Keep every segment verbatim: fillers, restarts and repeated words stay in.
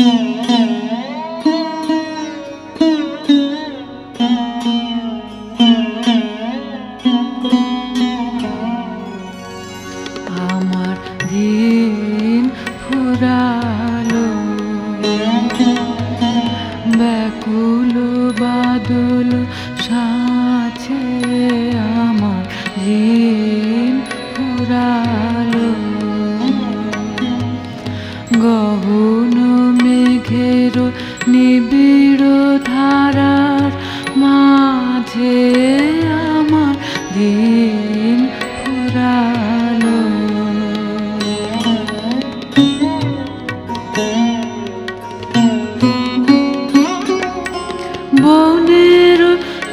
আমার দিন ফুরালো ব্যাকুল বাদল সাথে আমার দিন ফুরালো গহন মেঘের নিবিড় ধারার মাঝে আমার দিন ফুরালো বনের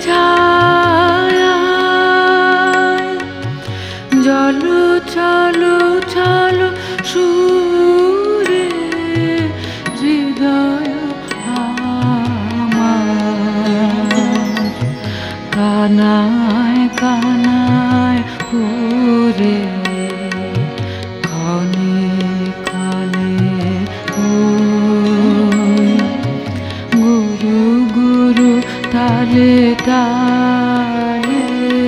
ছায়ায় জল চলো চলো সুরে হৃদয় আমার কানায় কানায় পুরে ক্ষণে ক্ষণে গুরু গুরু তালে তালে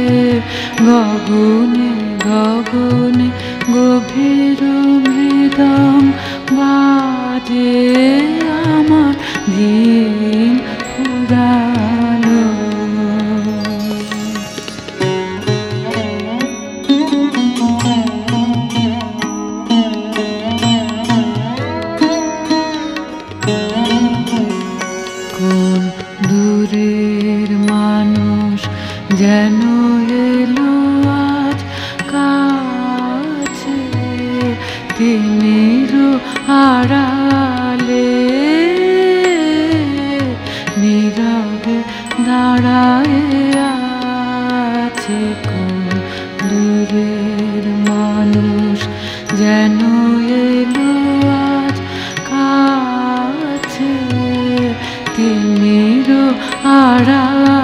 গগনে গগনে গভীর মৃদং বাজে আমার দিন ফুরালো কোন দূরের মানুষ যেন এলো আজ কাছে তিমির আড়ালে নীরবে দাঁড়ায় আছে কোন দূরের মানুষ যেন এলো আজ কাছে তিমির আড়ালে